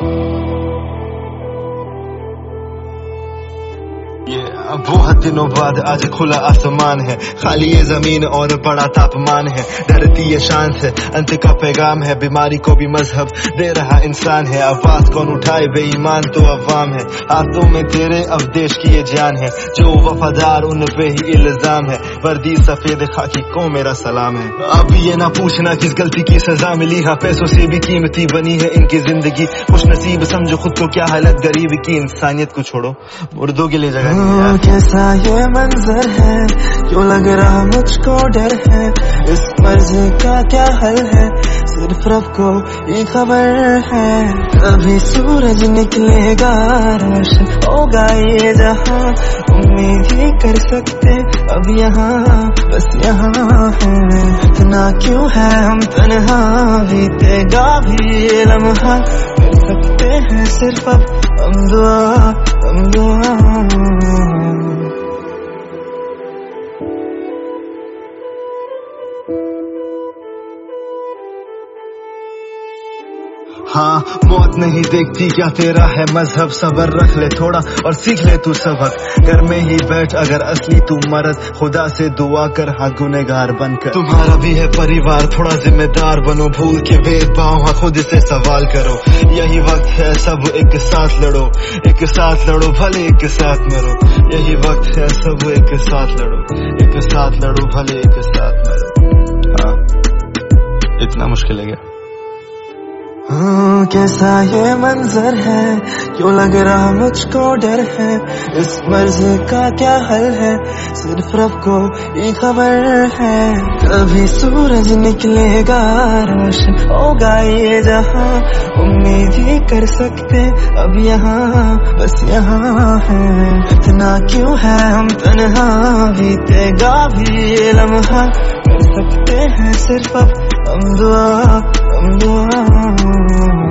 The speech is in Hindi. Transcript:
बहुत दिनों बाद आज खुला आसमान है, खाली ये जमीन और बड़ा तापमान है। धरती ये शान से अंत का पैगाम है, बीमारी को भी मजहब दे रहा इंसान है। आवाज कौन उठाए बेईमान तो अवाम है, हाथों में तेरे अब देश की ये जान है। जो वफादार उन पे ही इल्जाम है, वर्दी सफेद खाकी को मेरा सलाम है। अब ये ना पूछना किस गलती की सजा मिली, हाँ पैसों से भी कीमती बनी है इनकी जिंदगी। खुश नसीब समझो खुद को, क्या हालत गरीब की, इंसानियत को छोड़ो मुर्दों के लिए जगह नहीं है। कैसा ये मंजर है, क्यों लग रहा मुझको डर है, इस मर्ज का क्या हल है, सिर्फ रब को ये खबर है। कभी सूरज निकलेगा, रोशन होगा ये जहां, उम्मीद ही कर सकते अब यहाँ बस यहाँ है। इतना क्यों है हम तन्हा, बीतेगा भी ये लम्हा, कर सकते हैं सिर्फ अब हम दुआ। हाँ मौत नहीं देखती क्या तेरा है मजहब, सबर रख ले थोड़ा और सीख ले तू सबक। घर में ही बैठ अगर असली तू मर्द, खुदा से दुआ कर हाँ गुनहगार बनकर। तुम्हारा भी है परिवार, थोड़ा जिम्मेदार बनो, भूल के भेदभाव हाँ खुद से सवाल करो। यही वक्त है सब एक साथ लड़ो, एक साथ लड़ो भले एक साथ मरो। यही वक्त है सब एक साथ लड़ो, एक साथ लड़ो भले एक साथ मरो। हाँ इतना मुश्किल है क्या? कैसा ये मंजर है, क्यों लग रहा मुझको डर है, इस मर्ज का क्या हल है, सिर्फ रब को ये खबर है। कभी सूरज निकलेगा, रोशन होगा ये जहां, उम्मीद ही कर सकते अब यहाँ बस यहाँ है। इतना क्यों है हम तन्हा, बीतेगा भी ये लम्हा, कर सकते हैं सिर्फ अब हम दुआ।